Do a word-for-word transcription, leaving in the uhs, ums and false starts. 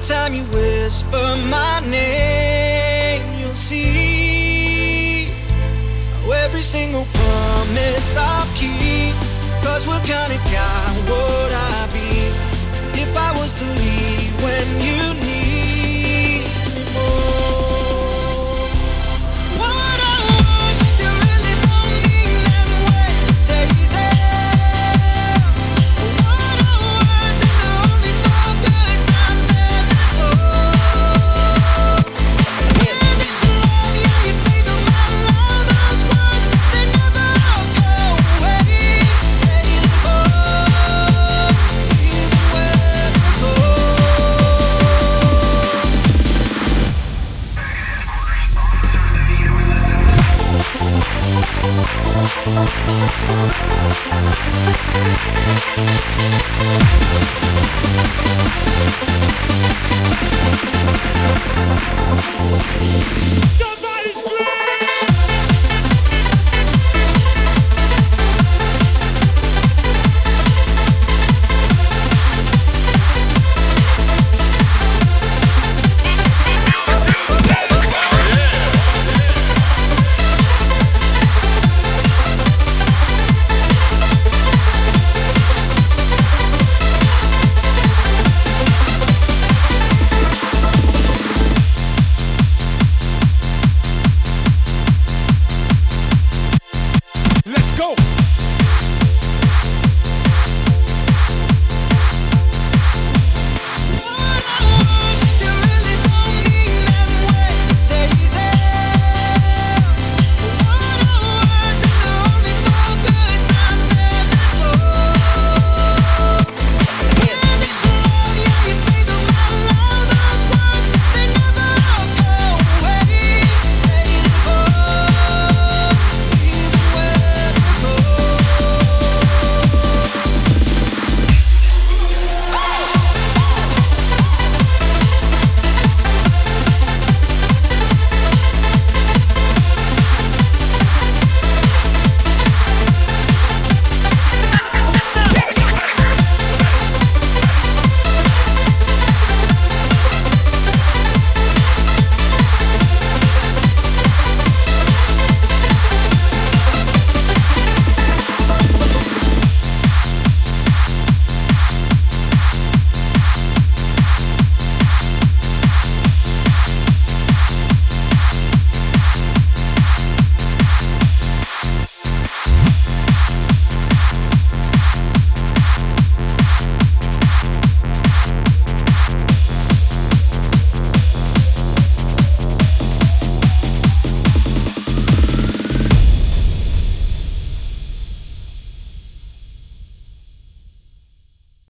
time you whisper my name, you'll see how every single promise I'll keep. Cause what kind of guy would I be if I was to leave when you need me more? What I want, you really don't mean them when you say them. What I want, if they're only for good times, then that's all. When it's love, yeah, you say them out loud. Those words, they never go away. They live on, even when they're gone. We'll be right back.